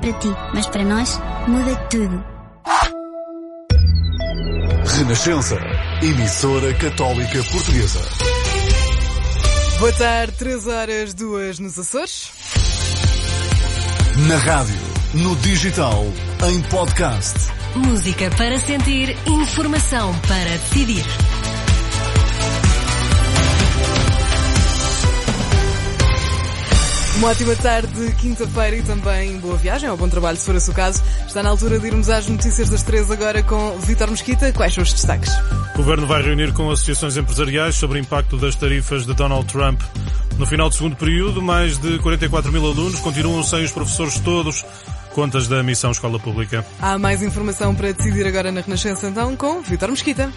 para ti, mas para nós muda tudo. Renascença, emissora católica portuguesa. Boa tarde, 3h02 nos Açores. Na rádio, no digital, em podcast. Música para sentir, informação para decidir. Uma ótima tarde de quinta-feira e também boa viagem ou bom trabalho, se for esse o caso. Está na altura de irmos às notícias das 3 agora com Vítor Mesquita. Quais são os destaques? O Governo vai reunir com associações empresariais sobre o impacto das tarifas de Donald Trump. No final do segundo período, mais de 44 mil alunos continuam sem os professores todos. Contas da Missão Escola Pública. Há mais informação para decidir agora na Renascença, então, com Vítor Mesquita.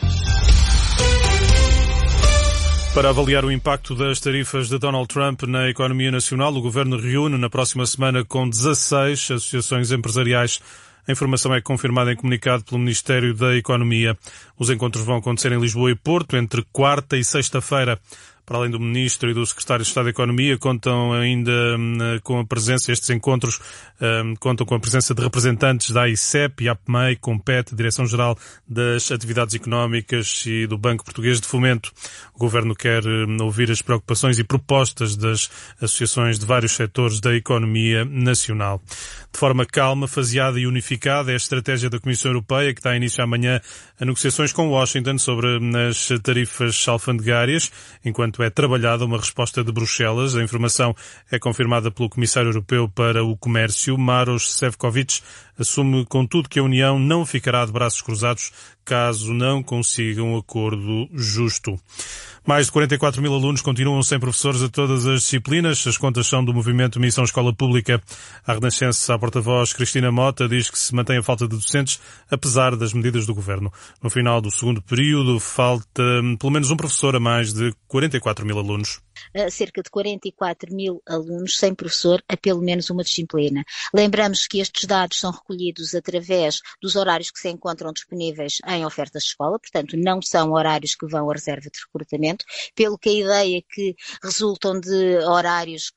Para avaliar o impacto das tarifas de Donald Trump na economia nacional, o Governo reúne na próxima semana com 16 associações empresariais. A informação é confirmada em comunicado pelo Ministério da Economia. Os encontros vão acontecer em Lisboa e Porto entre quarta e sexta-feira. Para além do Ministro e do Secretário de Estado da Economia, contam ainda com a presença, estes encontros contam com a presença de representantes da AICEP, APMEI, Compete, Direção-Geral das Atividades Económicas e do Banco Português de Fomento. O Governo quer ouvir as preocupações e propostas das associações de vários setores da economia nacional. De forma calma, faseada e unificada, é a estratégia da Comissão Europeia, que dá início amanhã a negociações com Washington sobre as tarifas alfandegárias, enquanto é trabalhada uma resposta de Bruxelas. A informação é confirmada pelo Comissário Europeu para o Comércio, Maroš Šefčovič. Assume, contudo, que a União não ficará de braços cruzados caso não consiga um acordo justo. Mais de 44 mil alunos continuam sem professores a todas as disciplinas. As contas são do movimento Missão Escola Pública. A Renascença, a porta-voz Cristina Mota, diz que se mantém a falta de docentes, apesar das medidas do Governo. No final do segundo período, falta pelo menos um professor a mais de 44 mil alunos. Cerca de 44 mil alunos sem professor a pelo menos uma disciplina. Lembramos que estes dados são recolhidos através dos horários que se encontram disponíveis em ofertas de escola, portanto não são horários que vão à reserva de recrutamento, pelo que a ideia que resultam de horários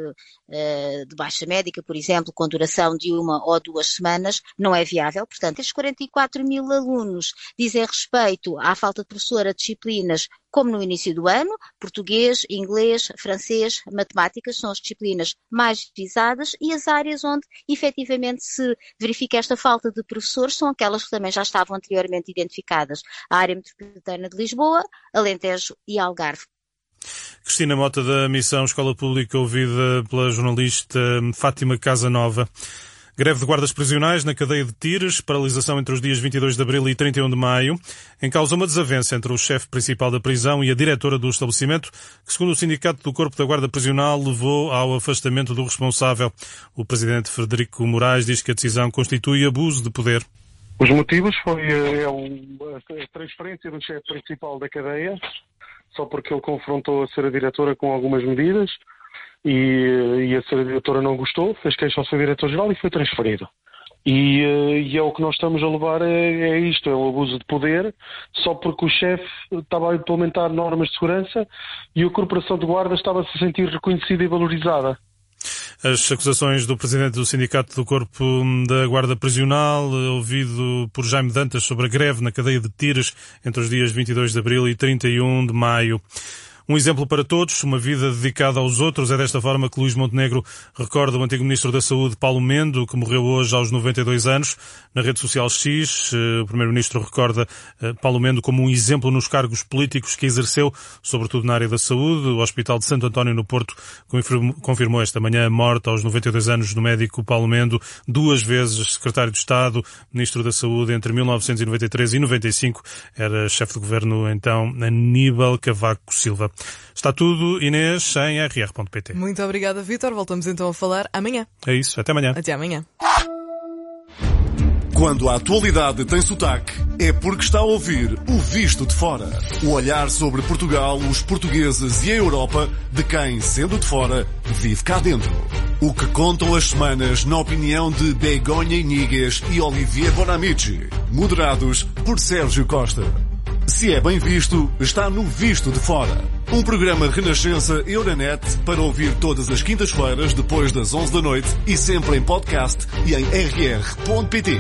de baixa médica, por exemplo, com duração de 1 ou 2 semanas, não é viável. Portanto, estes 44 mil alunos dizem respeito à falta de professor a disciplinas como no início do ano, português, inglês, francês, matemáticas são as disciplinas mais visadas e as áreas onde efetivamente se verifica esta falta de professores são aquelas que também já estavam anteriormente identificadas. A área metropolitana de Lisboa, Alentejo e Algarve. Cristina Mota, da Missão Escola Pública, ouvida pela jornalista Fátima Casanova. Greve de guardas prisionais na cadeia de Tires, paralisação entre os dias 22 de abril e 31 de maio. Em causa uma desavença entre o chefe principal da prisão e a diretora do estabelecimento, que, segundo o Sindicato do Corpo da Guarda Prisional, levou ao afastamento do responsável. O presidente Frederico Moraes diz que a decisão constitui abuso de poder. Os motivos foi a transferência do chefe principal da cadeia, só porque ele confrontou a senhora diretora com algumas medidas. E a senhora diretora não gostou, fez queixa ao seu diretor-geral e foi transferido. E é o que nós estamos a levar, é isto, é o abuso de poder, só porque o chefe estava a implementar normas de segurança e a corporação de guarda estava a se sentir reconhecida e valorizada. As acusações do presidente do Sindicato do Corpo da Guarda Prisional, ouvido por Jaime Dantas, sobre a greve na cadeia de Tires entre os dias 22 de abril e 31 de maio. Um exemplo para todos, uma vida dedicada aos outros. É desta forma que Luís Montenegro recorda o antigo Ministro da Saúde, Paulo Mendo, que morreu hoje aos 92 anos. Na rede social X, o Primeiro-Ministro recorda Paulo Mendo como um exemplo nos cargos políticos que exerceu, sobretudo na área da saúde. O Hospital de Santo António, no Porto, confirmou esta manhã a morte aos 92 anos do médico Paulo Mendo, 2 vezes Secretário de Estado, Ministro da Saúde entre 1993 e 95. Era chefe de governo, então, Aníbal Cavaco Silva. Está tudo, Inês, em rr.pt. Muito obrigada, Vítor. Voltamos então a falar amanhã. É isso, até amanhã. Até amanhã. Quando a atualidade tem sotaque, é porque está a ouvir o Visto de Fora. O olhar sobre Portugal, os portugueses e a Europa de quem, sendo de fora, vive cá dentro. O que contam as semanas na opinião de Begonha Inigues e Olivier Bonamici. Moderados por Sérgio Costa. Se é bem visto, está no Visto de Fora. Um programa Renascença Euronet para ouvir todas as quintas-feiras depois das 11 da noite e sempre em podcast e em rr.pt.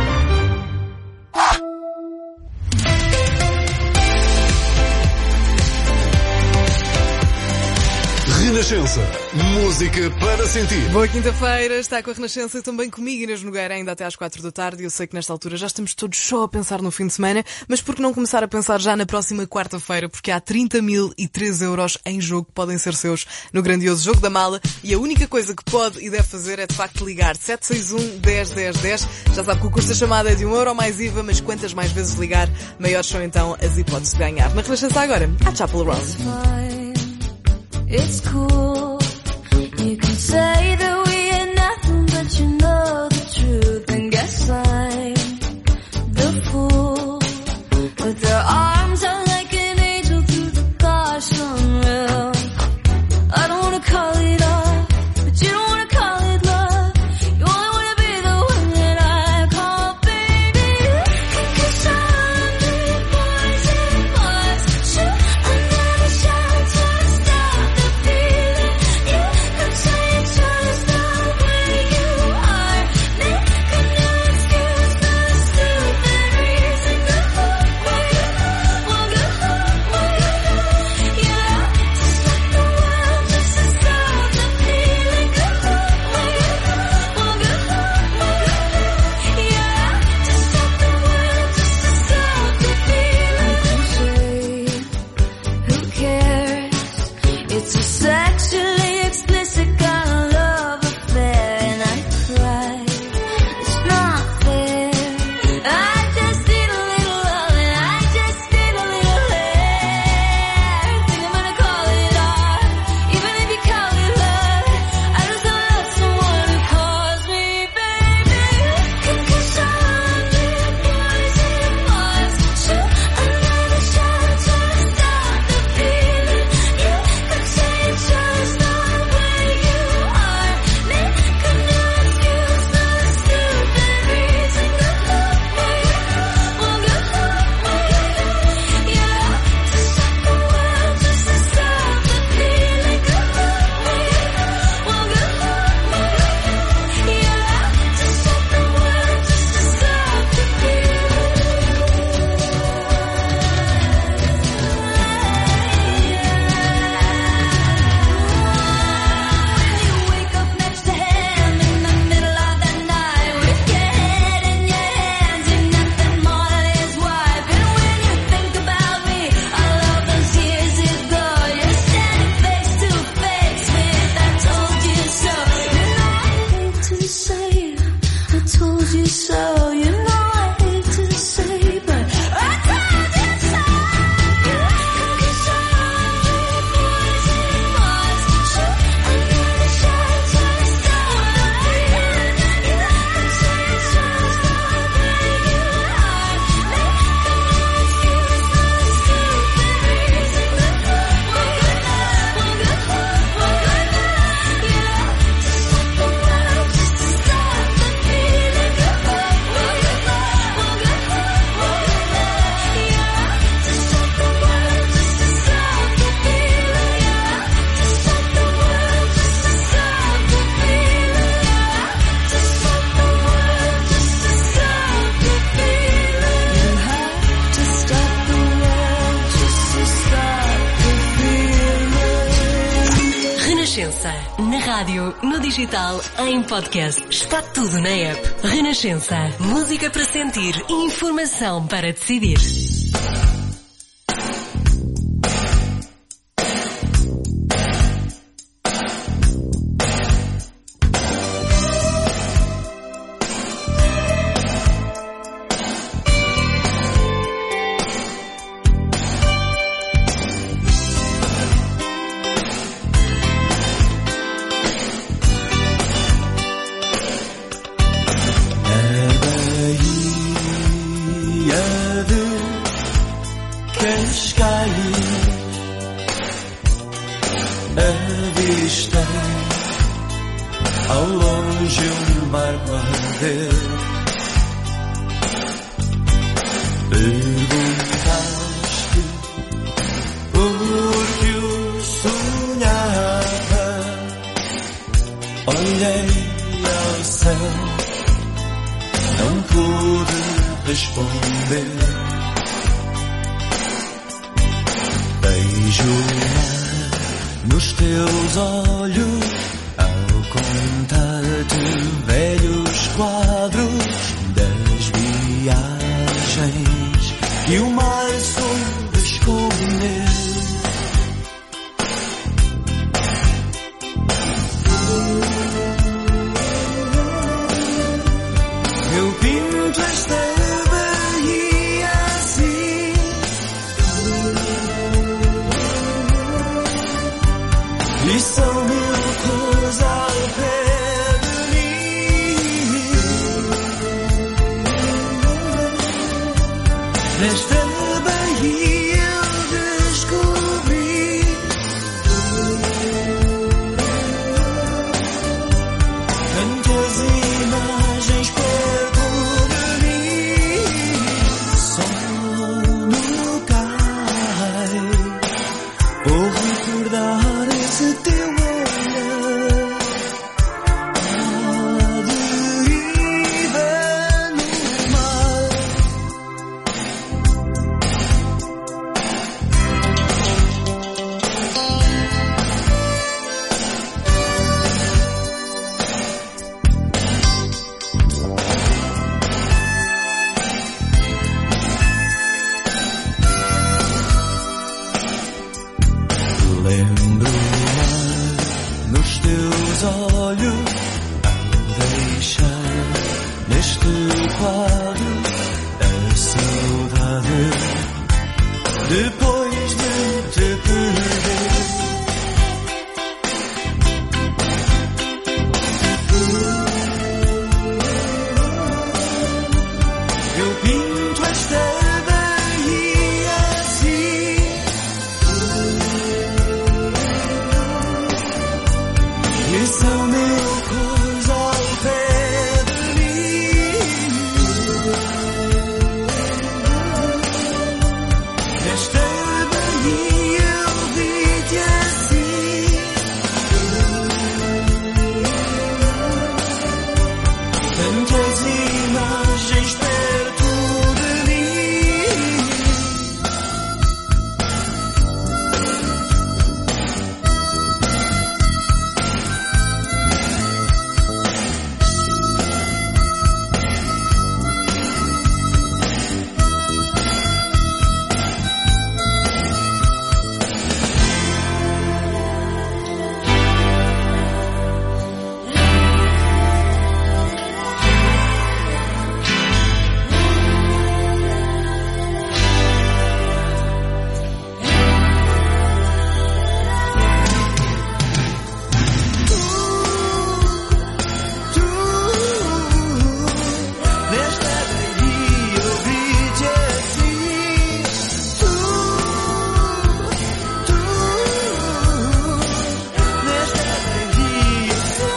Renascença. Música para sentir. Boa quinta-feira, está com a Renascença e também comigo, Inês Nogueira, ainda até às 4 da tarde. Eu sei que nesta altura já estamos todos só a pensar no fim de semana, mas por que não começar a pensar já na próxima quarta-feira, porque há 30.003 euros em jogo que podem ser seus no grandioso Jogo da Mala e a única coisa que pode e deve fazer é de facto ligar 761 10 10 10. Já sabe que o custo da chamada é de €1 mais IVA, mas quantas mais vezes ligar, maiores são então as hipóteses de ganhar. Na Renascença agora, a Chapel Round. It's cool. You can say that we ain't nothing, but you know the truth. And guess I'm the fool. With their arms out like an angel through the gosh unreal. I don't wanna call it off, but you don't wanna call it love. You only wanna be the one that I call baby. Cause I'm the poison boys. Shoot another shot to stop the feeling. You could say it's just the way you are. Make a new excuse for the stupid reason. Go away, well go away. You have to stop the world just to stop the feeling. Go away, well go away. You have to stop the world just to stop the feeling. Who cares? It's a sexually explicit kind of love affair, and I cry. It's not fair. I just need a little love, and I just need a little air. Think I'm gonna call it art, even if you call it love. I just love someone who calls me baby. Cause I'm the poison boys. Shoot another shot to stop the feeling. You could say it's just the way you are. Make a new excuse for the stupid reason. Go away, well go away. You have to stop the world just to stop the feeling. Go away, well go away. You have to stop the world just to stop the When you wake up next to him in the middle of the night with your head in your hands, you're nothing more than his wife. And when you think about me, all of those years ago, you're standing face to face with I told you so. You know I hate to say I told you so. You know I hate to say, but I told you so. Cause I'm the poison boys. Shoot another shot to stop the feeling. You could say it's just the way you are. Make a new excuse for the stupid reason. Go away, well go away. You have to stop the world just to stop the feeling. Go away, well go away. You have to stop the world just to stop the feeling. You have to stop the world just to stop the feeling. You have to stop the world just to stop the feeling. You have to stop the world just to stop the feeling. Renascença. Na rádio, no digital, em podcast. Está tudo na app. Renascença. Música para sentir e informação para decidir. Avistei ao longe barco a arder. Perguntaste por que não pude responder. Beijo nos teus olhos ao contar-te velhos quadros das viagens que o mar soube esconder. Eu pinto esta Bahia assim, e são mil cores ao pé de mim. Nesta Bahia eu descobri tantas imagens perto de mim. Só no cais vou recordar esse teu olhar à deriva no mar. Lembro o mar nos teus olhos ao deixar neste quadro a saudade depois de te perder. Eu pinto esta Bahia assim, e são mil cores ao pé de mim. Nesta Bahia eu vi-te assim, tantas imagens perto de mim. Nesta Bahia eu vi-te assim, nesta Bahia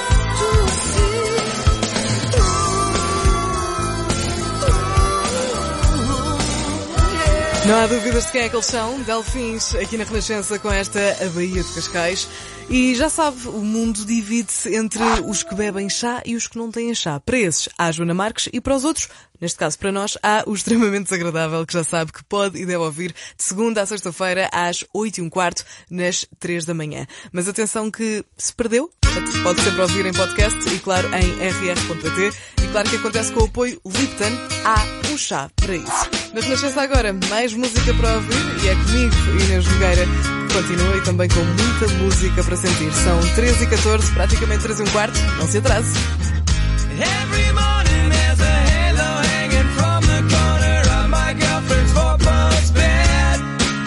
Não há dúvidas de quem é que eles são. Delfins, aqui na Renascença, com esta A Baía de Cascais. E já sabe, o mundo divide-se entre os que bebem chá e os que não têm chá. Para esses, há a Joana Marques, e para os outros, neste caso para nós, há o extremamente desagradável, que já sabe que pode e deve ouvir de segunda à sexta-feira, às 8h15, nas 3 da manhã. Mas atenção que se perdeu, pode sempre ouvir em podcast e, claro, em rr.pt. E claro que acontece com o apoio Lipton, há um chá para isso. Na Renascença agora, mais música para ouvir, e é comigo, Inês Nogueira, que continua, e também com muita música para sentir. São 13h14, praticamente 3h15, não se atrase. Every morning there's a halo hanging from the corner of my girlfriend's four-post bed.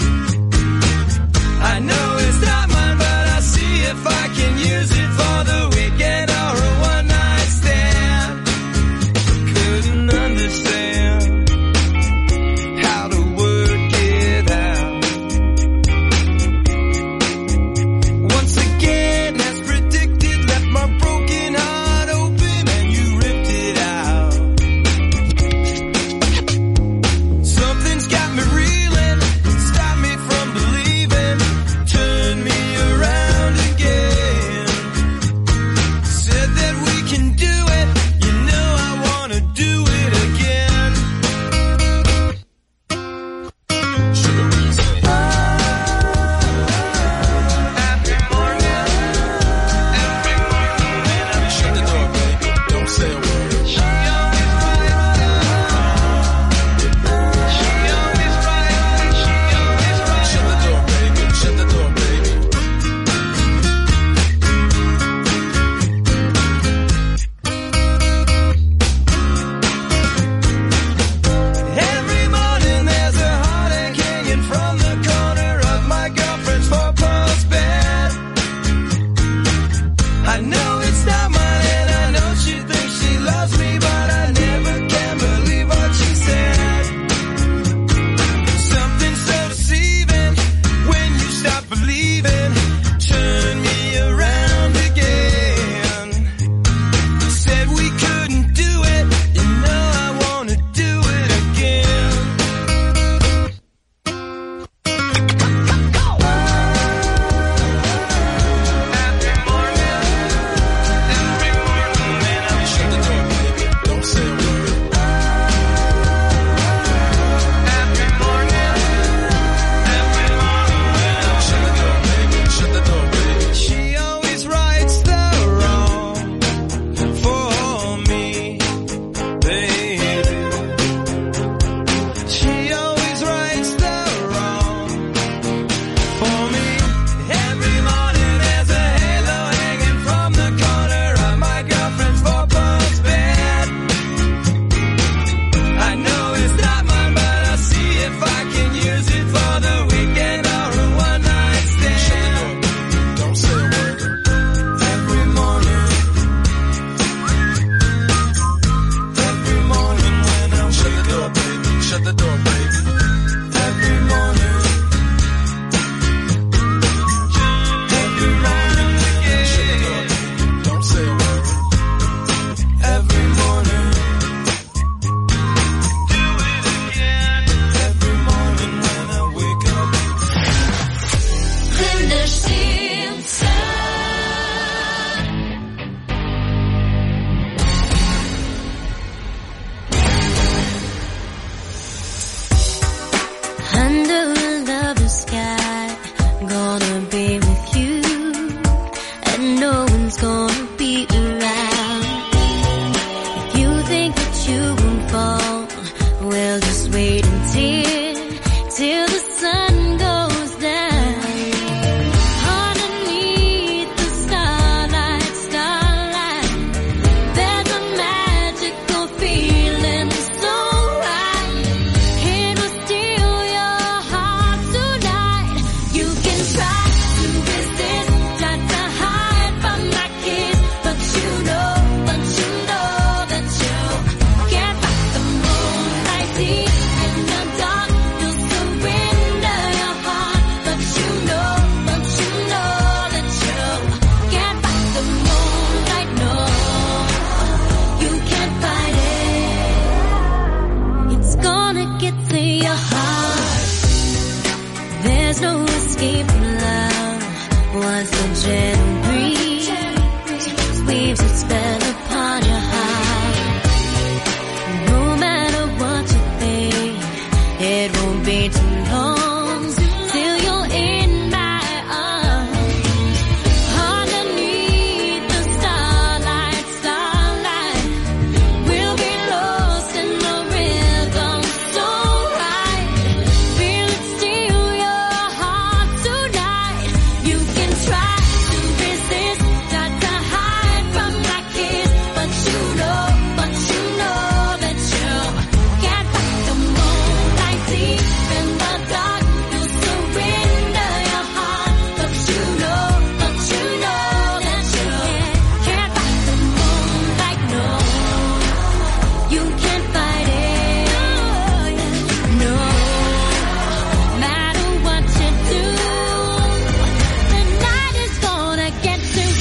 I know it's not mine, but I'll see if I can use it for the weekend or a one-night stand. Couldn't understand how to work it out. Once again, as predicted, left my broken heart open and you ripped gonna get to your heart. There's no escaping love. Once the gentle breeze weaves its spell upon your heart. No matter what you think, it won't be too long till you're in my arms. Underneath the starlight, we'll be lost in the rhythm so right. Feel it steal your heart tonight. You can try to resist, try to hide from my kiss, but you know that you can't fight the moonlight deep in the dark. You'll surrender your heart, but you know that you can't fight the moonlight. No, you can't fight it. No, matter what you do, the night is gonna get to you.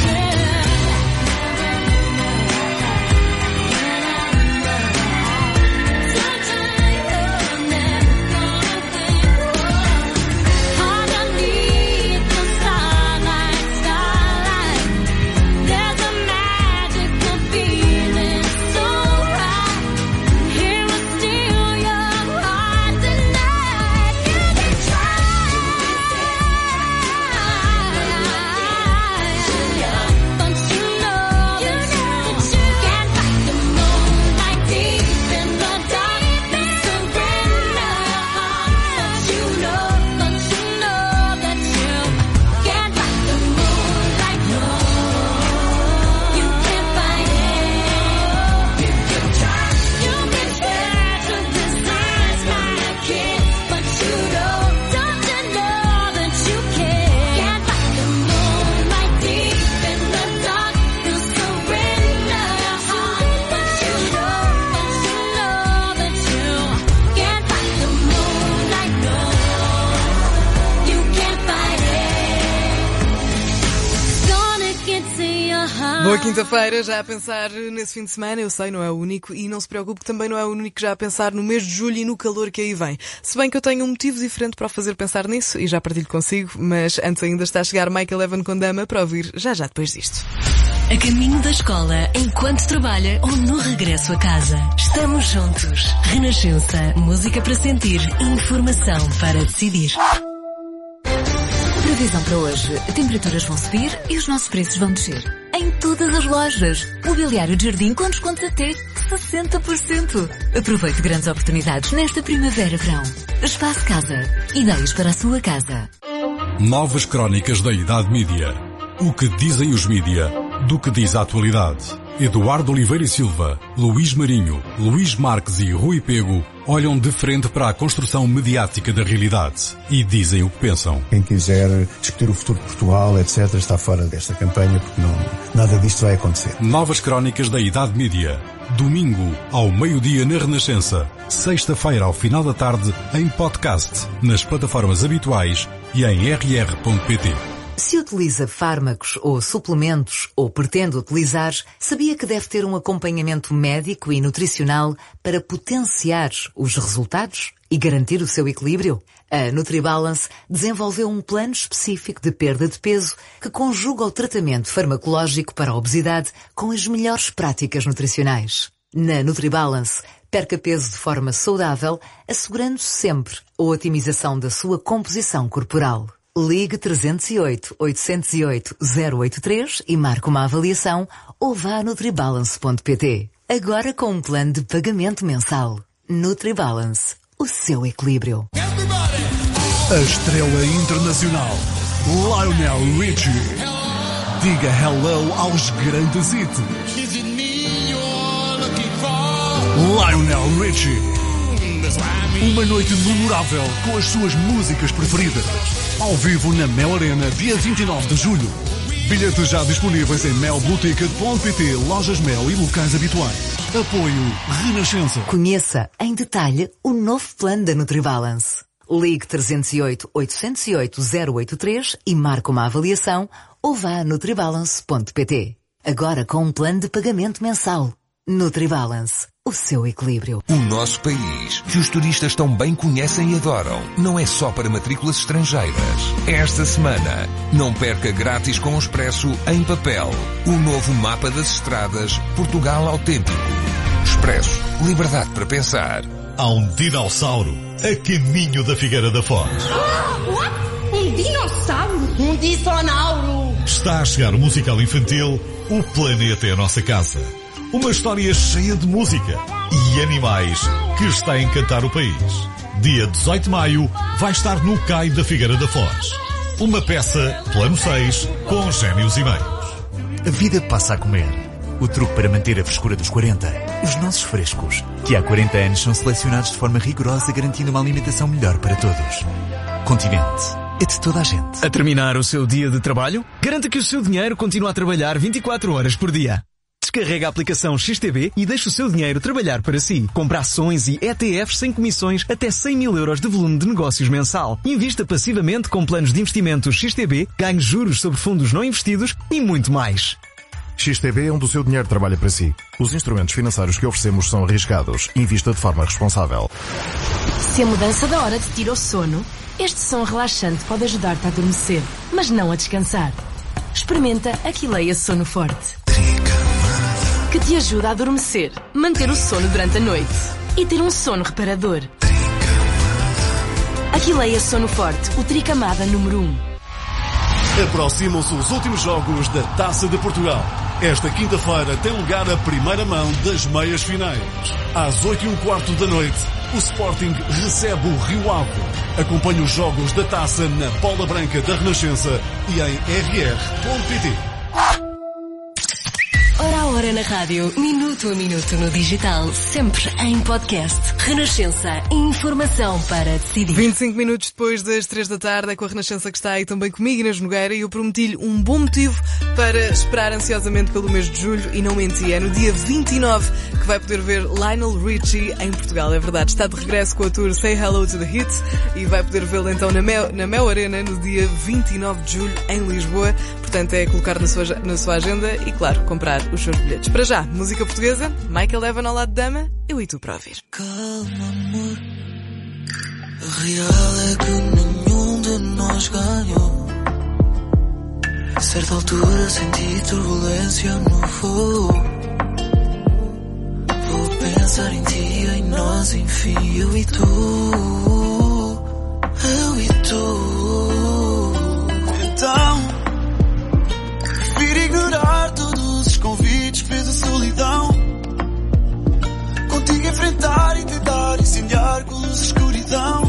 Underneath the starlight, there's a magical feeling so right. Here will steal your heart tonight. You can try, but you know that you can't fight the moonlight deep in the dark. You surrender your heart, but you know that you can't fight the moonlight. No, you can't fight it. You can try to resist my kiss, but you don't you know that you can't fight the moonlight deep in the dark. You surrender your heart, but you know that you can't fight the moonlight. No, you can't fight it. Gonna get to your heart. Boa quinta-feira, já a pensar nesse fim de semana. Eu sei, não é o único, e não se preocupe que também não é o único já a pensar no mês de julho e no calor que aí vem. Se bem que eu tenho um motivo diferente para o fazer pensar nisso e já partilho consigo, mas antes ainda está a chegar Michael Evan com Dama para ouvir já depois disto. A caminho da escola, enquanto trabalha ou no regresso a casa. Estamos juntos. Renascença. Música para sentir. Informação para decidir. Previsão para hoje. Temperaturas vão subir e os nossos preços vão descer. Em todas as lojas. Mobiliário de jardim com descontos até 60%. Aproveite grandes oportunidades nesta primavera-verão. Espaço Casa. Ideias para a sua casa. Novas crónicas da Idade Mídia. O que dizem os mídia, do que diz a atualidade. Eduardo Oliveira e Silva, Luís Marinho, Luís Marques e Rui Pego olham de frente para a construção mediática da realidade e dizem o que pensam. Quem quiser discutir o futuro de Portugal, etc., está fora desta campanha porque nada disto vai acontecer. Novas crónicas da Idade Mídia. Domingo, ao meio-dia na Renascença. Sexta-feira, ao final da tarde, em podcast, nas plataformas habituais e em rr.pt. Se utiliza fármacos ou suplementos ou pretende utilizar, sabia que deve ter um acompanhamento médico e nutricional para potenciar os resultados e garantir o seu equilíbrio? A NutriBalance desenvolveu um plano específico de perda de peso que conjuga o tratamento farmacológico para a obesidade com as melhores práticas nutricionais. Na NutriBalance, perca peso de forma saudável, assegurando sempre a otimização da sua composição corporal. Ligue 308-808-083 e marque uma avaliação ou vá a nutribalance.pt. Agora com um plano de pagamento mensal. NutriBalance, o seu equilíbrio. A estrela internacional, Lionel Richie. Diga hello aos grandes hits. Lionel Richie. Uma noite memorável com as suas músicas preferidas. Ao vivo na Mel Arena, dia 29 de julho. Bilhetes já disponíveis em melblueticket.pt, lojas Mel e locais habituais. Apoio Renascença. Conheça em detalhe o novo plano da NutriBalance. Ligue 308-808-083 e marque uma avaliação ou vá a nutribalance.pt. Agora com um plano de pagamento mensal. NutriBalance, o seu equilíbrio. O nosso país, que os turistas tão bem conhecem e adoram, não é só para matrículas estrangeiras. Esta semana, não perca grátis com o Expresso em papel. O novo mapa das estradas Portugal Autêntico. Expresso, liberdade para pensar. Há um dinossauro a caminho da Figueira da Foz. Um dinossauro? Um dinossauro! Está a chegar o musical infantil O Planeta é a Nossa Casa. Uma história cheia de música e animais que está a encantar o país. Dia 18 de maio vai estar no CAI da Figueira da Foz. Uma peça, plano 6, com génios e meios. A vida passa a comer. O truque para manter a frescura dos 40. Os nossos frescos, que há 40 anos são selecionados de forma rigorosa, garantindo uma alimentação melhor para todos. Continente. É de toda a gente. A terminar o seu dia de trabalho? Garanta que o seu dinheiro continua a trabalhar 24 horas por dia. Descarrega a aplicação XTB e deixe o seu dinheiro trabalhar para si. Compre ações e ETFs sem comissões até 100 mil euros de volume de negócios mensal. Invista passivamente com planos de investimento XTB, ganhe juros sobre fundos não investidos e muito mais. XTB é onde o seu dinheiro trabalha para si. Os instrumentos financeiros que oferecemos são arriscados. Invista de forma responsável. Se a mudança da hora te tira o sono, este som relaxante pode ajudar-te a adormecer, mas não a descansar. Experimenta Aquileia Sono Forte, que te ajuda a adormecer, manter o sono durante a noite e ter um sono reparador. Aquileia Sono Forte, o Tricamada número 1. Aproximam-se os últimos jogos da Taça de Portugal. Esta quinta-feira tem lugar a primeira mão das meias finais. Às 8h15 da noite, o Sporting recebe o Rio Ave. Acompanhe os jogos da Taça na Bola Branca da Renascença e em rr.pt. Hora a hora na rádio, minuto a minuto no digital, sempre em podcast. Renascença, informação para decidir. 25 minutos depois das 3 da tarde, é com a Renascença que está aí também comigo, Inês Nogueira, e eu prometi-lhe um bom motivo para esperar ansiosamente pelo mês de julho, e não menti, é no dia 29 que vai poder ver Lionel Richie em Portugal, é verdade. Está de regresso com a tour Say Hello to the Hits e vai poder vê-lo então na Mel Arena no dia 29 de julho em Lisboa. Portanto, é colocar na sua agenda e, claro, comprar os seus bilhetes. Para já, música portuguesa, Michael Evan ao lado de Dama, eu e tu para ouvir. Calma, amor. A real é que nenhum de nós ganhou. A certa altura senti turbulência no voo. Vou pensar em ti, em nós, enfim, eu e tu. Eu e tu. Então, prefiro ignorar todos os convites, fez a solidão. Contigo enfrentar e tentar incendiar com luz a escuridão.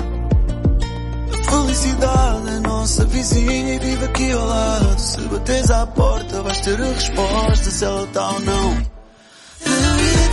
A felicidade é nossa vizinha e vive aqui ao lado. Se bateres à porta vais ter a resposta se ela está ou não. Eu e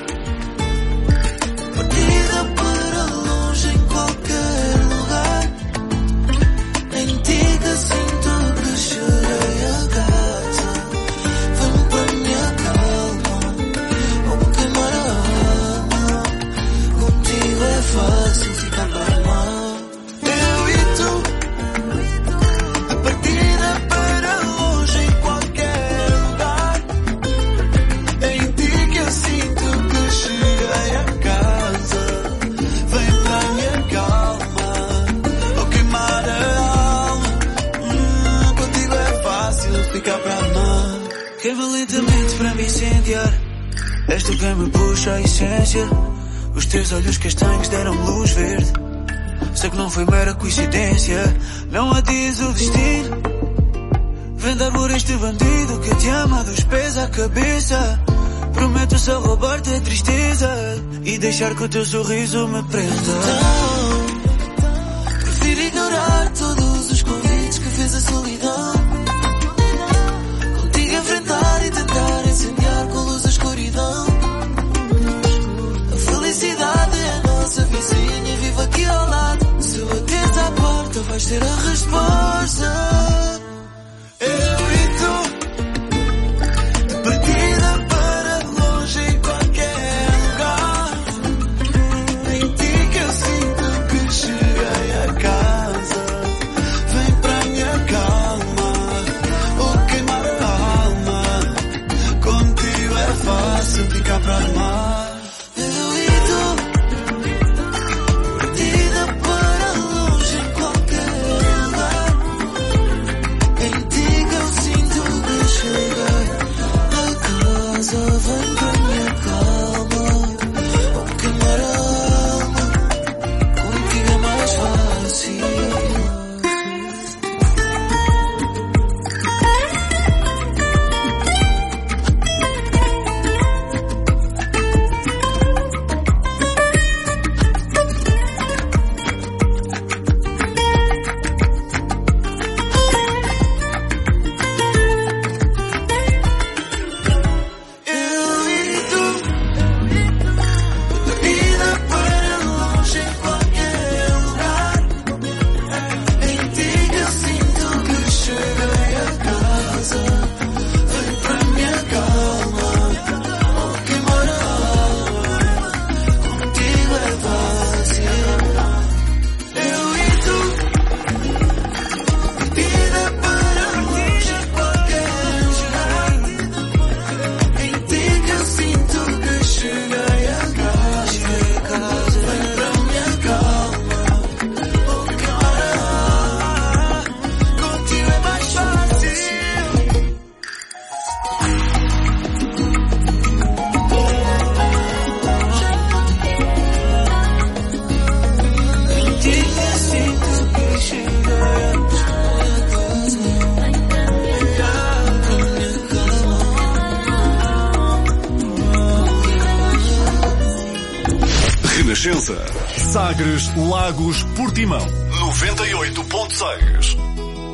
tu, partida para longe em qualquer lugar. Em ti que sinto que cheguei a casa. Vem para a minha calma, vou queimar a alma. Contigo é fácil ficar para lá. Eu e tu, a partida para longe em qualquer lugar. Em ti que eu sinto que cheguei a casa. Vem para a minha calma, vou queimar a alma. Contigo é fácil ficar para amar. Queima lentamente para me incendiar. És tu quem me puxa a essência. Os teus olhos castanhos deram-me luz verde. Sei que não foi mera coincidência. Não adies o destino. Vem dar por este bandido que te ama dos pés à cabeça. Prometo só roubar-te a tristeza e deixar que o teu sorriso me prenda. Então, prefiro ignorar todos os convites que fez a solidão. Contigo enfrentar e tentar incendiar com luz a escuridão. A felicidade é a nossa vizinha e vive aqui ao lado. Se bateres à porta vais ter a resposta. Eu e tu, de partida para longe em qualquer lugar. Em ti que eu sinto que cheguei a casa. Vem para a minha calma, vou queimar a alma. Contigo é fácil Renascença. Sagres, Lagos, Portimão. 98.6.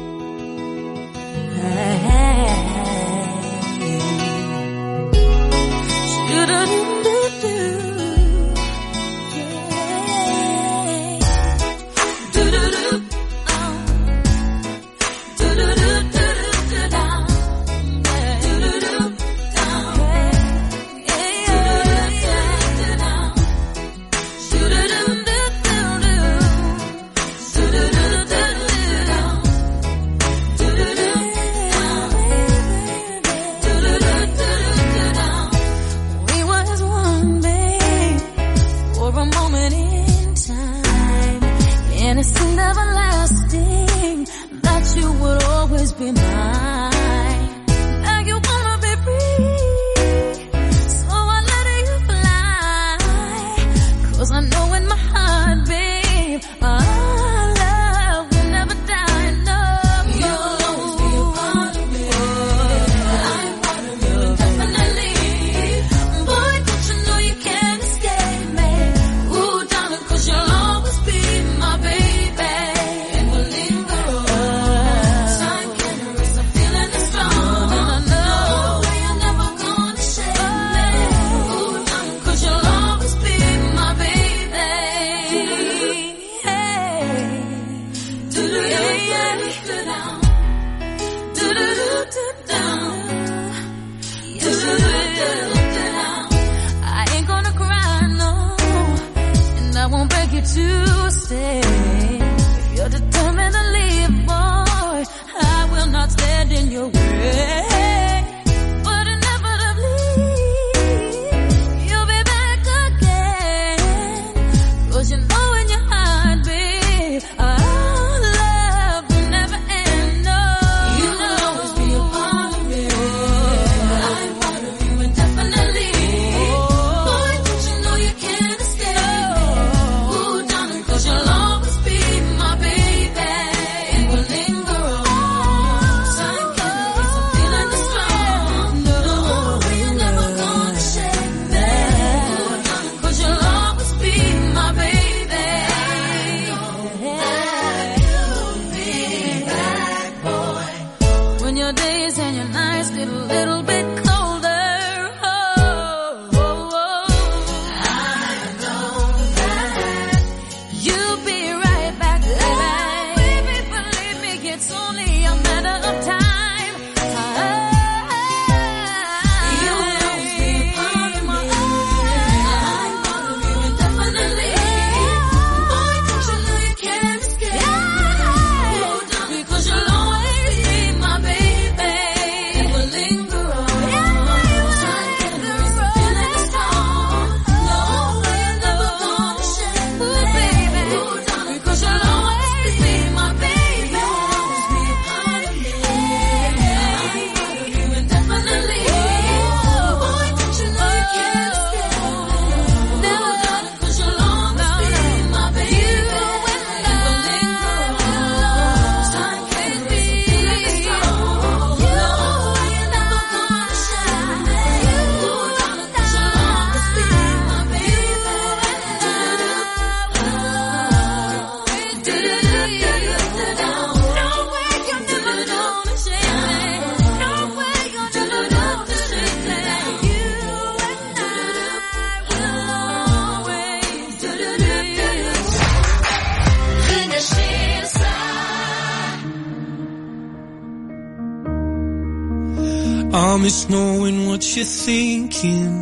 I miss knowing what you're thinking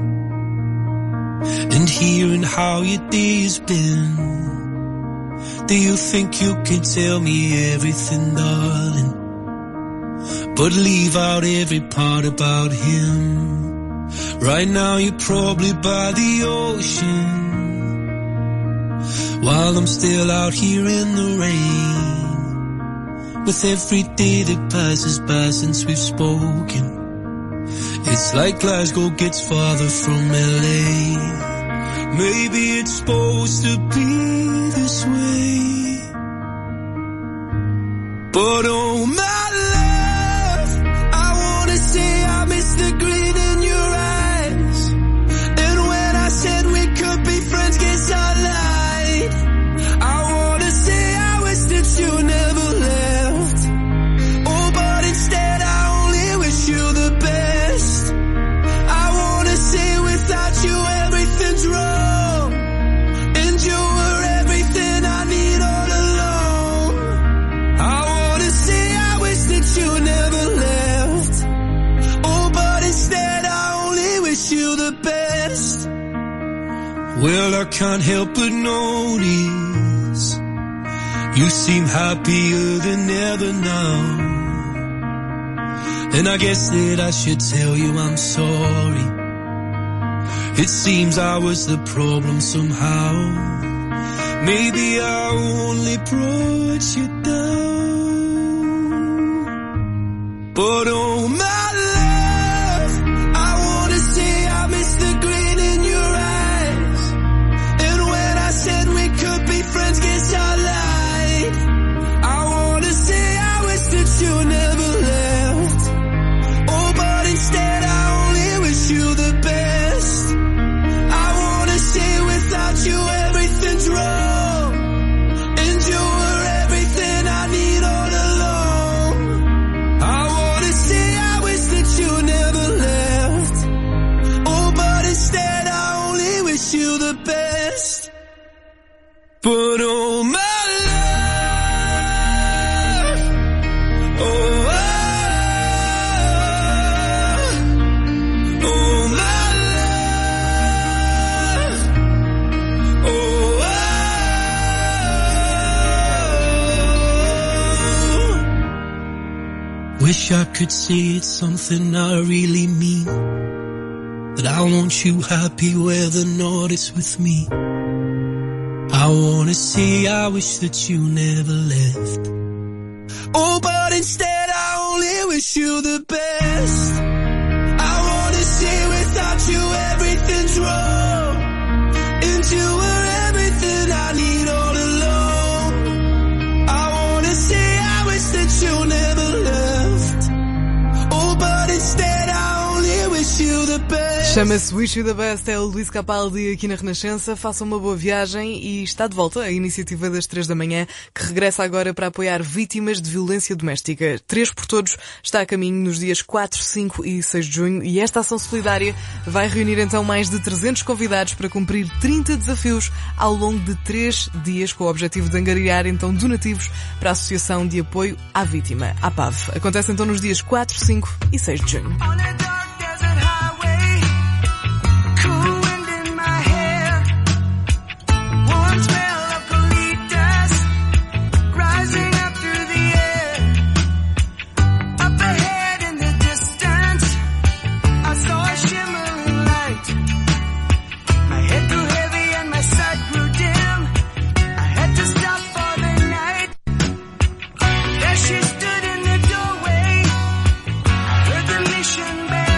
and hearing how your day's been. Do you think you can tell me everything, darling, but leave out every part about him? Right now you're probably by the ocean, while I'm still out here in the rain. With every day that passes by since we've spoken, it's like Glasgow gets farther from LA. Maybe it's supposed to be this way, but oh my love, I wanna say I miss the green in your eyes. And when I said we could be friends, guess I Well, I can't help but notice you seem happier than ever now. And I guess that I should tell you I'm sorry. It seems I was the problem somehow. Maybe I only brought you down. But oh my love, I wanna say I miss the grin in your eyes. And when I said we could be friends, guess I lied. I wanna say I wish that you never left. Oh, but instead I only wish you the best. I wanna say without you everything's wrong, and you were everything I need all along. I wanna say I wish that you never left. Oh, but instead I only wish you the best. But oh my love, oh, oh my love, oh, wish I could say it's something I really mean, that I want you happy whether or not it's with me. I wanna say I wish that you never left. Oh, but instead I only wish you the best. I wanna say without you everything's wrong, and you were everything I need all along. I wanna say I wish that you never left. Oh, but instead I only wish you the best. Chama-se Wish You The Best, é o Luís Capaldi aqui na Renascença. Façam uma boa viagem e está de volta a iniciativa das 3 da manhã, que regressa agora para apoiar vítimas de violência doméstica. 3 por Todos está a caminho nos dias 4, 5 e 6 de junho e esta ação solidária vai reunir então mais de 300 convidados para cumprir 30 desafios ao longo de 3 dias, com o objetivo de angariar então donativos para a Associação de Apoio à Vítima, a APAV. Acontece então nos dias 4, 5 e 6 de junho. She stood in the doorway, heard the mission bell.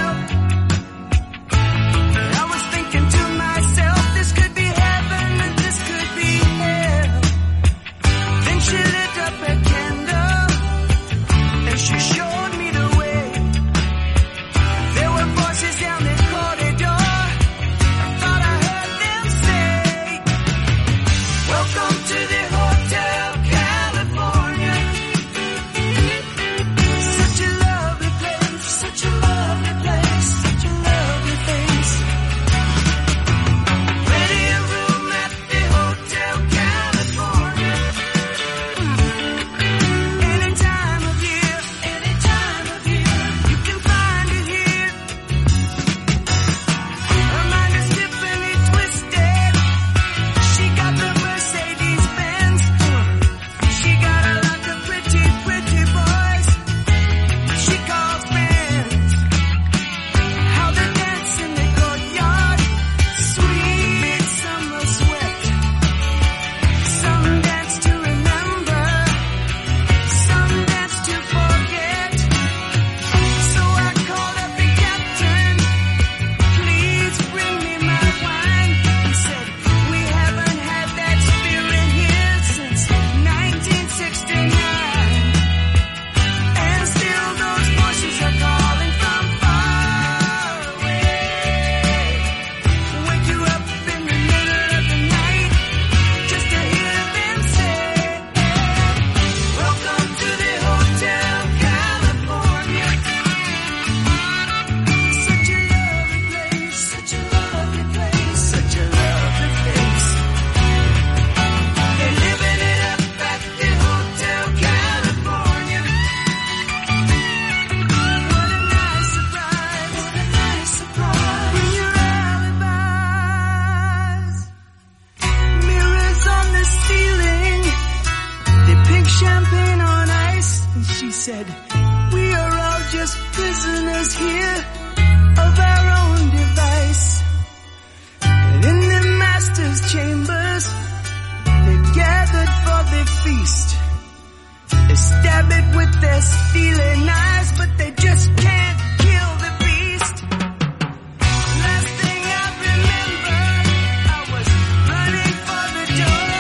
said, we are all just prisoners here of our own device. And in the master's chambers, they've gathered for the feast. They stab it with their steely knives, but they just can't kill the beast. Last thing I remember, I was running for the door.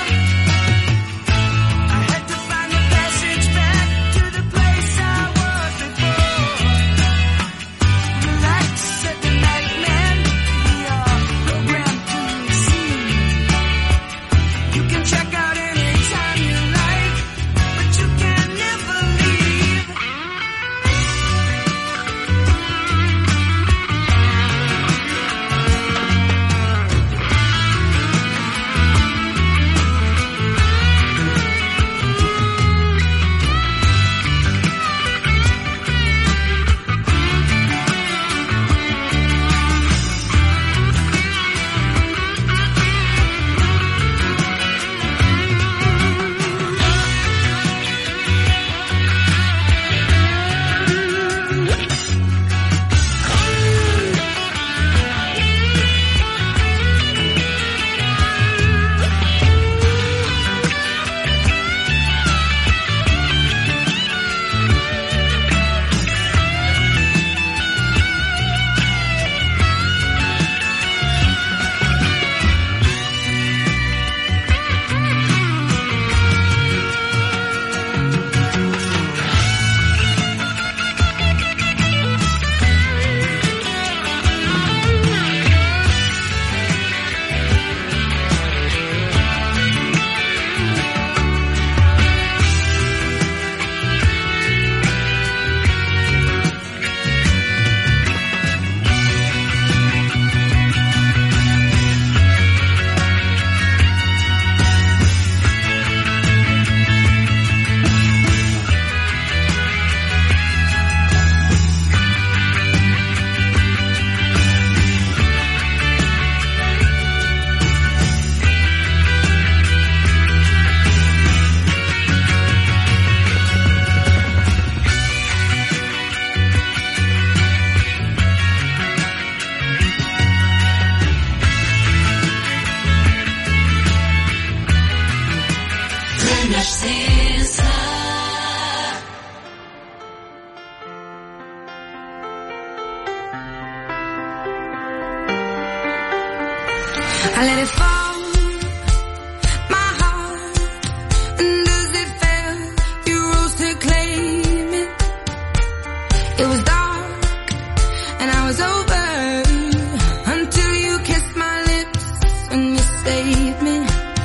I had to find a passage back to the place I was before. Relax, said the nightman, we are programmed to receive. You can check out anytime you like, but you can never leave. I let it fall, my heart, and as it fell, you rose to claim it. It was dark, and I was over, until you kissed my lips, and you saved me.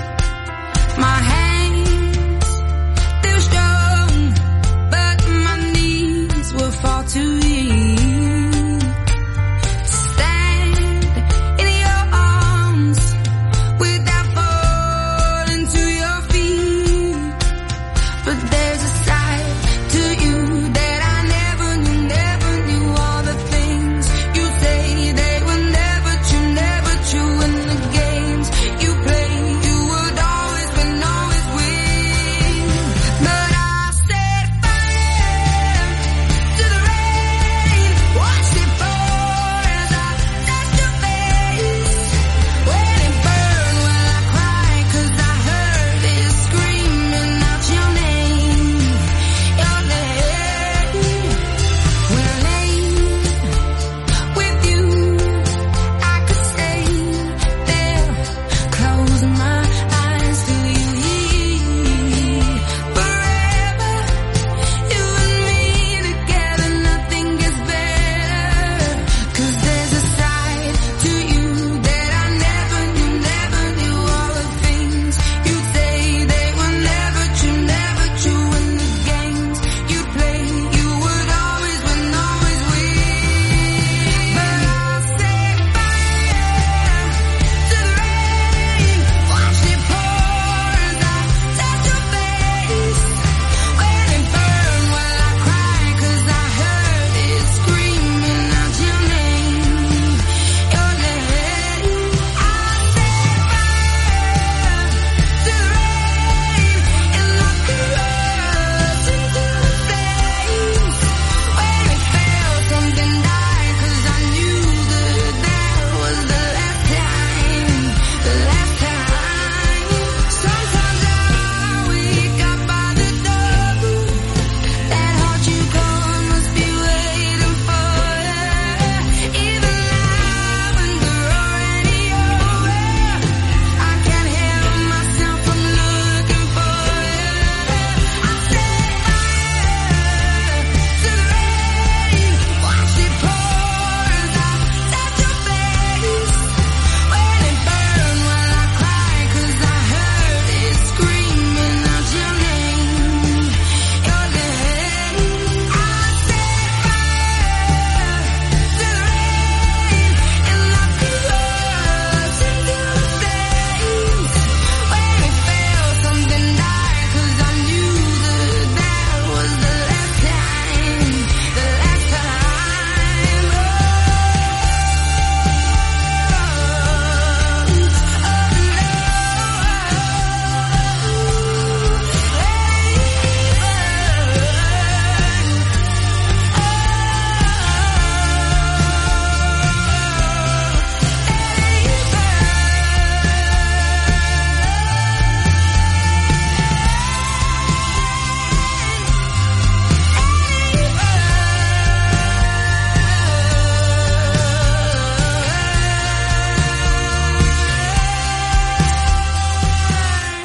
My hands, they were strong, but my knees were far too weak. You play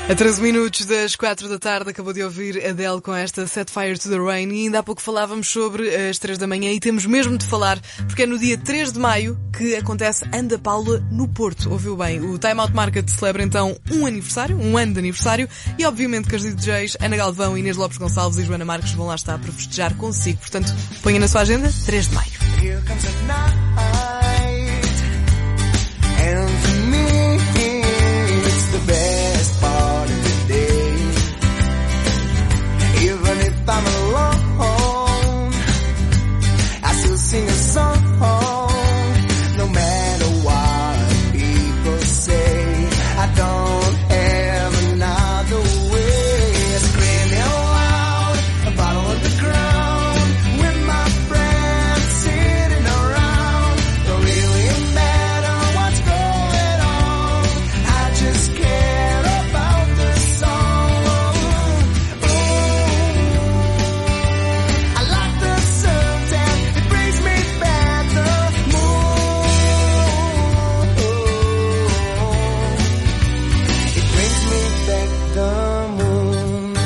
A 13 minutos das 4 da tarde acabou de ouvir Adele com esta Set Fire to the Rain e ainda há pouco falávamos sobre as 3 da manhã e temos mesmo de falar porque é no dia 3 de maio que acontece Anda Paula no Porto. Ouviu bem? O Time Out Market celebra então um ano de aniversário e obviamente que as DJs Ana Galvão, Inês Lopes Gonçalves e Joana Marques vão lá estar para festejar consigo. Portanto, ponha na sua agenda 3 de maio. Here comes a night, and for me it's the best part of the day. Even if I'm alone, I still sing a song, no matter what people say. I don't have another way. Screaming loud, a bottle on the ground, with my friends sitting around. Don't really matter what's going on, I just care about the song. Ooh, I like the sunset, it brings me back the moon. It brings me back the moon.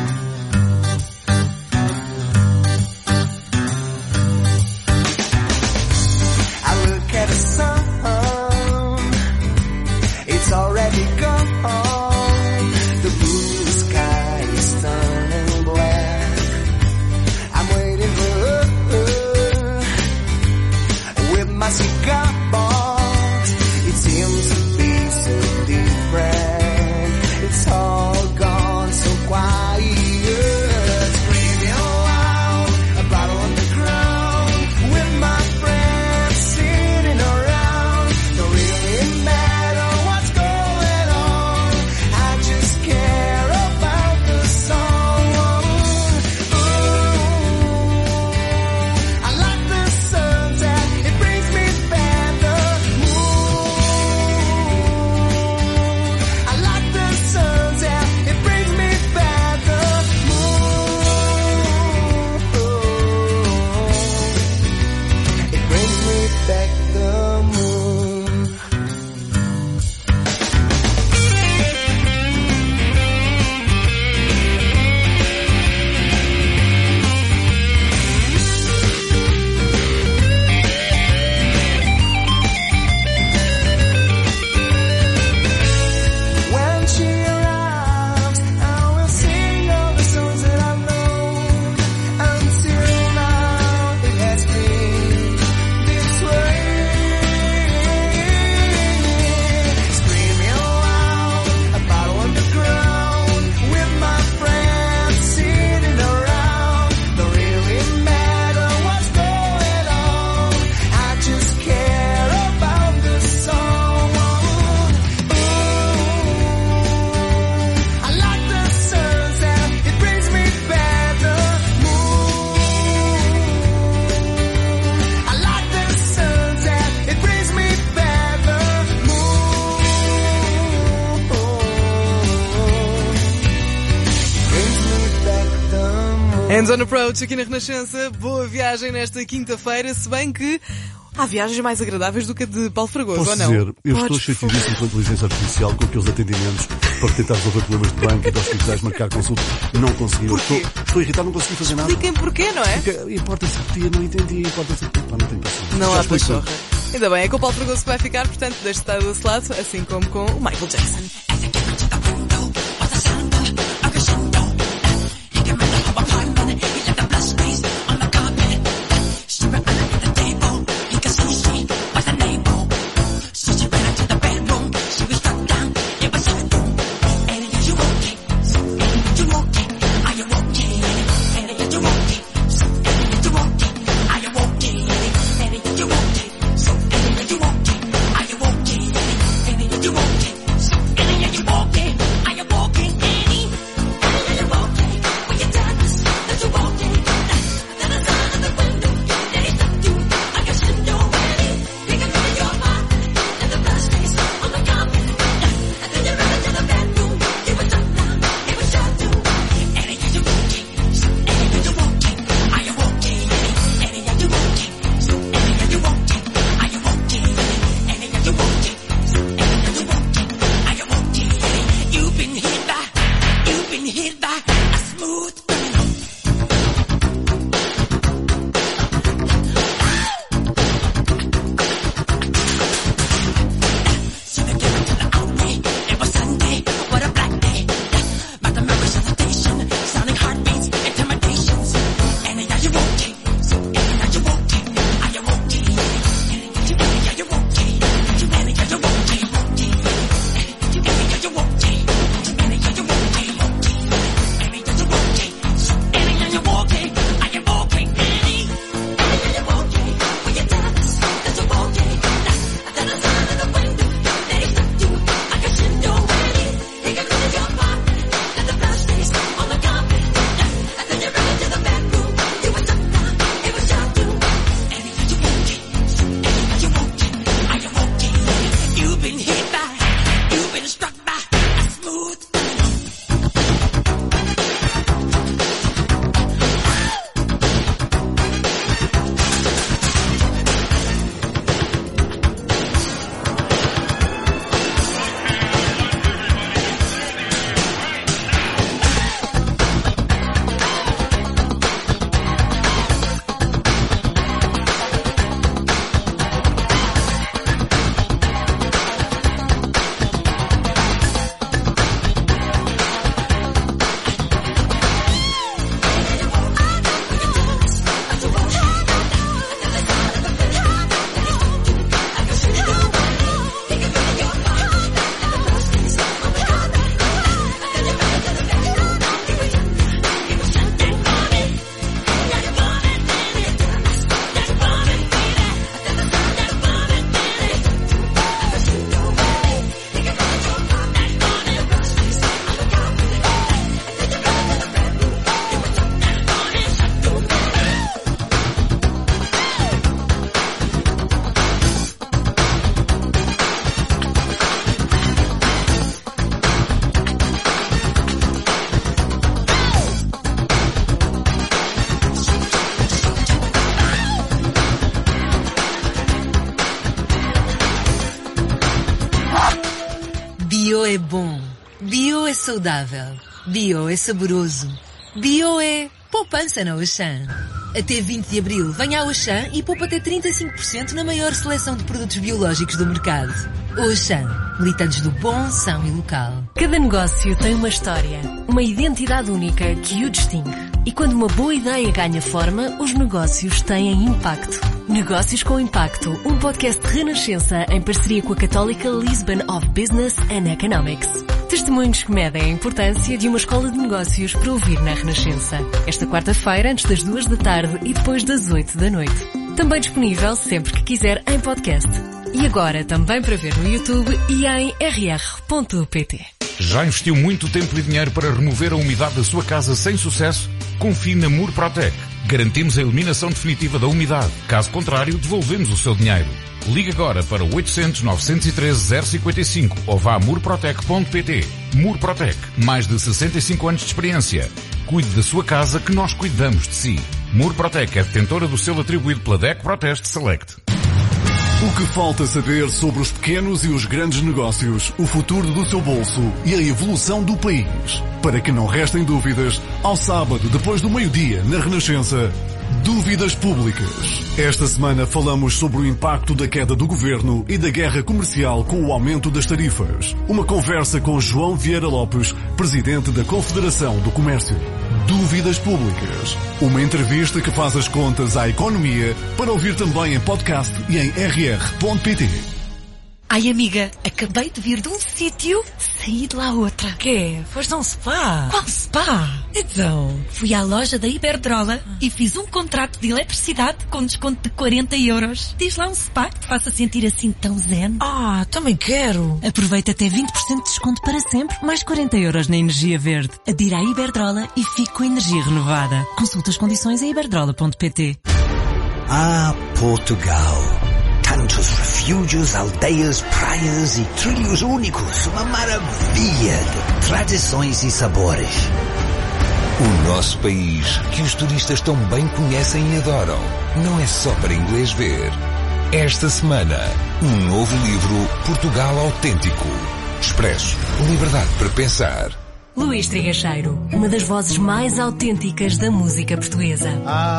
I look at the sun, it's already gone. The blue sky is turning black. I'm waiting for her with my cigar box. It seems to be so different. It's all gone so quiet. Screaming loud, a bottle on the ground, with my friends sitting around. Don't really matter what's going on, I just care about the song. Ooh, I like the sunset, it brings me back the moon. I like the sunset, it brings me back the moon. It brings me back the moon. When she arrives, I will sing all the songs that I know. Until now, it has been this way. Screaming loud, a bottle on the ground, with my friends sitting around. Don't really matter what's going on, I just care about the song. I like the sunset, it brings me back the moon. I like the sunset, it brings me back the moon. Brings me back the moon. Hands on Approach aqui na Renascença. Boa viagem nesta quinta-feira, se bem que há viagens mais agradáveis do que a de Paulo Fragoso, Posso ou não? dizer, eu estou Podes, por favor. chateadíssimo com a inteligência artificial, com aqueles atendimentos para tentar resolver problemas de banco e de hospitais, marcar consulta. Não consegui. Estou irritado, não consegui fazer nada. Expliquem porquê, não é? Porque importa-se de ti, não entendi. Importa-se de ti. Pá, não tenho paciência. Não Já há explico. pachorra. Ainda bem, é com o Paulo Fragoso que vai ficar, portanto, deixe estar desse lado, assim como com o Michael Jackson. You walking, Bio é bom. Bio é saudável. Bio é saboroso. Bio é poupança na Auchan. Até 20 de abril, venha ao Auchan e poupa até 35% na maior seleção de produtos biológicos do mercado. Auchan, militantes do bom, são e local. Cada negócio tem uma história, uma identidade única que o distingue. E quando uma boa ideia ganha forma, os negócios têm impacto. Negócios com Impacto, um podcast de Renascença em parceria com a Católica Lisbon of Business and Economics. Testemunhos que medem a importância de uma escola de negócios para ouvir na Renascença. Esta quarta-feira, antes das 2 da tarde e depois das 8 da noite. Também disponível sempre que quiser em podcast. E agora também para ver no YouTube e em rr.pt. Já investiu muito tempo e dinheiro para remover a umidade da sua casa sem sucesso? Confie na Murprotec. Garantimos a eliminação definitiva da umidade. Caso contrário, devolvemos o seu dinheiro. Ligue agora para 800 913 055 ou vá a murprotec.pt. Murprotec. Mais de 65 anos de experiência. Cuide da sua casa que nós cuidamos de si. Murprotec é detentora do selo atribuído pela DEC Proteste Select. O que falta saber sobre os pequenos e os grandes negócios, o futuro do seu bolso e a evolução do país. Para que não restem dúvidas, ao sábado, depois do meio-dia, na Renascença, Dúvidas Públicas. Esta semana falamos sobre o impacto da queda do governo e da guerra comercial com o aumento das tarifas. Uma conversa com João Vieira Lopes, presidente da Confederação do Comércio. Dúvidas Públicas. Uma entrevista que faz as contas à economia para ouvir também em podcast e em rr.pt. Ai, amiga, acabei de vir de um sítio, saí de lá outra. Quê? Foste a um spa? Qual spa? Então? Fui à loja da Iberdrola e fiz um contrato de eletricidade com desconto de 40 euros. Diz lá um spa que te faça sentir assim tão zen. Ah, também quero. Aproveita até 20% de desconto para sempre, mais 40 euros na energia verde. Adira à Iberdrola e fique com a energia renovada. Consulta as condições em iberdrola.pt. Ah, Portugal. Tantos refúgios, aldeias, praias e trilhos únicos. Uma maravilha de tradições e sabores. O nosso país, que os turistas tão bem conhecem e adoram, não é só para inglês ver. Esta semana, um novo livro, Portugal Autêntico. Expresso, liberdade para pensar. Luís Trigacheiro, uma das vozes mais autênticas da música portuguesa.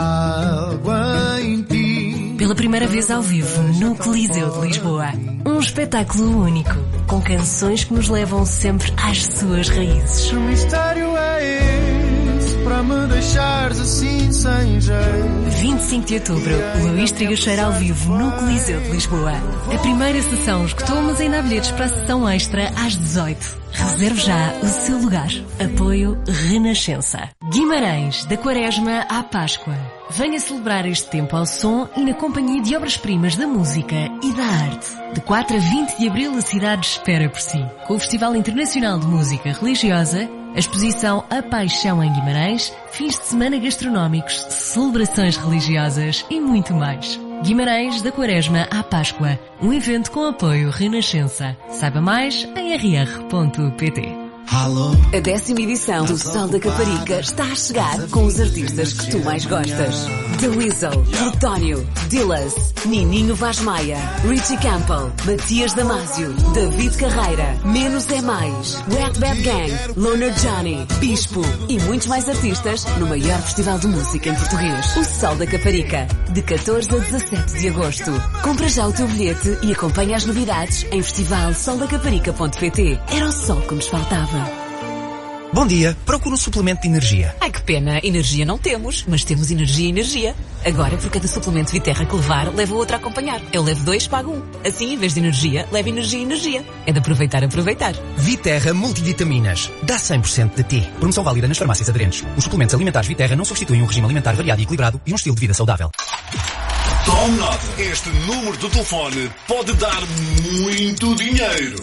Água em ti. Pela primeira vez ao vivo no Coliseu de Lisboa. Um espetáculo único, com canções que nos levam sempre às suas raízes. Que mistério é esse para me deixares assim sem jeito? 25 de outubro, Luís Trigacheiro ao vivo no Coliseu de Lisboa. A primeira sessão esgotou, mas ainda há bilhetes para a sessão extra às 18. Reserve já o seu lugar. Apoio Renascença. Guimarães, da Quaresma à Páscoa. Venha celebrar este tempo ao som e na companhia de obras-primas da música e da arte. De 4 a 20 de abril a cidade espera por si. Com o Festival Internacional de Música Religiosa, a exposição A Paixão em Guimarães, fins de semana gastronómicos, celebrações religiosas e muito mais. Guimarães, da Quaresma à Páscoa. Um evento com apoio Renascença. Saiba mais em rr.pt. A 10ª edição do Sol da Caparica está a chegar com os artistas que tu mais gostas. The Weasel, Plutónio, Dillas, Nininho Vaz Maia, Richie Campbell, Matias Damasio, David Carreira, Menos é Mais, Wet Bad Gang, Loner Johnny, Bispo e muitos mais artistas no maior festival de música em português. O Sol da Caparica, de 14 a 17 de agosto. Compra já o teu bilhete e acompanha as novidades em festivalsoldacaparica.pt. Era o sol que nos faltava. Bom dia, procuro um suplemento de energia. Ai que pena, energia não temos, mas temos energia e energia. Agora, por cada suplemento Viterra que levar, leva outro a acompanhar. Eu levo 2, pago 1. Assim, em vez de energia, leva energia e energia. É de aproveitar. Viterra Multivitaminas. Dá 100% de ti. Promoção válida nas farmácias aderentes. Os suplementos alimentares Viterra não substituem um regime alimentar variado e equilibrado e um estilo de vida saudável. Tome nota. Este número de telefone pode dar muito dinheiro.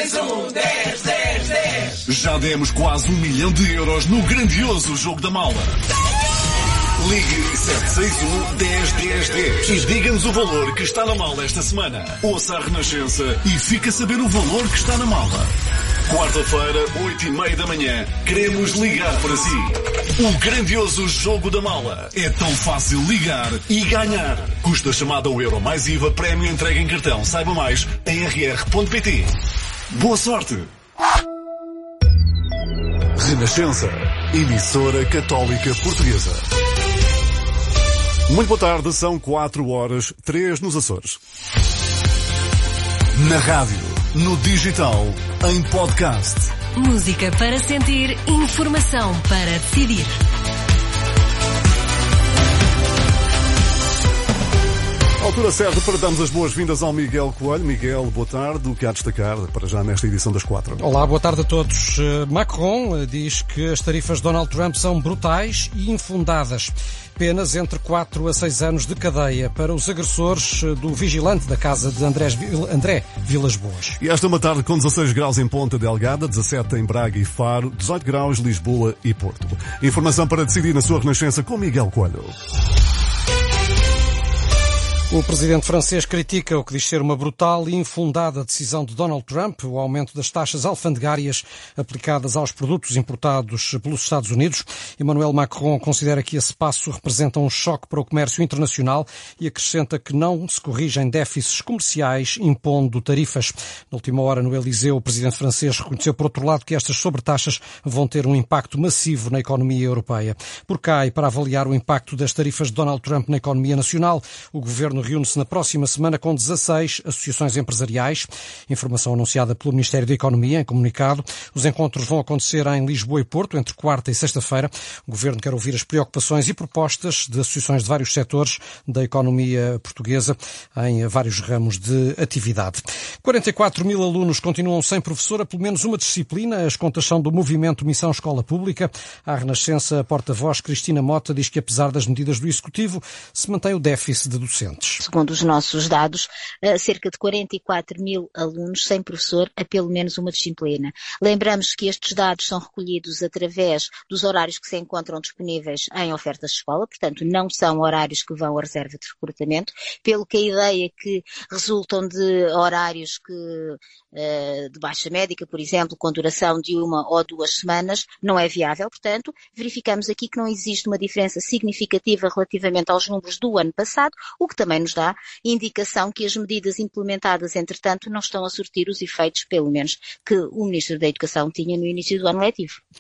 761-10-10-10. Já demos quase 1 milhão de euros no grandioso Jogo da Mala. Ligue 761-10-10-10 e diga-nos o valor que está na mala esta semana. Ouça a Renascença e fique a saber o valor que está na mala. Quarta-feira, 8h30 da manhã, queremos ligar para si. O grandioso Jogo da Mala. É tão fácil ligar e ganhar. Custa chamada €1 mais IVA, prémio entregue em cartão. Saiba mais em rr.pt. Boa sorte! Renascença, emissora católica portuguesa. Muito boa tarde, são 4h03 nos Açores. Na rádio, no digital, em podcast. Música para sentir, informação para decidir. Altura certa para darmos as boas-vindas ao Miguel Coelho. Miguel, boa tarde. O que há a destacar para já nesta edição das 4? Olá, boa tarde a todos. Macron diz que as tarifas de Donald Trump são brutais e infundadas. Penas entre 4 a 6 anos de cadeia para os agressores do vigilante da casa de André Vilas Boas. E esta é uma tarde com 16 graus em Ponta Delgada, 17 em Braga e Faro, 18 graus Lisboa e Porto. Informação para decidir na sua Renascença com Miguel Coelho. O presidente francês critica o que diz ser uma brutal e infundada decisão de Donald Trump, o aumento das taxas alfandegárias aplicadas aos produtos importados pelos Estados Unidos. Emmanuel Macron considera que esse passo representa um choque para o comércio internacional e acrescenta que não se corrigem déficits comerciais impondo tarifas. Na última hora, no Eliseu, o presidente francês reconheceu, por outro lado, que estas sobretaxas vão ter um impacto massivo na economia europeia. Por cá, e para avaliar o impacto das tarifas de Donald Trump na economia nacional, o governo reúne-se na próxima semana com 16 associações empresariais. Informação anunciada pelo Ministério da Economia em comunicado. Os encontros vão acontecer em Lisboa e Porto entre quarta e sexta-feira. O governo quer ouvir as preocupações e propostas de associações de vários setores da economia portuguesa em vários ramos de atividade. 44 mil alunos continuam sem professor a pelo menos uma disciplina. As contas são do movimento Missão Escola Pública. À Renascença, a porta-voz Cristina Mota diz que, apesar das medidas do Executivo, se mantém o déficit de docentes. Segundo os nossos dados, cerca de 44 mil alunos sem professor a pelo menos uma disciplina. Lembramos que estes dados são recolhidos através dos horários que se encontram disponíveis em ofertas de escola, portanto não são horários que vão à reserva de recrutamento, pelo que a ideia que resultam de horários de baixa médica, por exemplo, com duração de 1 ou 2 semanas, não é viável. Portanto, verificamos aqui que não existe uma diferença significativa relativamente aos números do ano passado, o que também nos dá indicação que as medidas implementadas, entretanto, não estão a surtir os efeitos, pelo menos, que o Ministro da Educação tinha no início do ano letivo.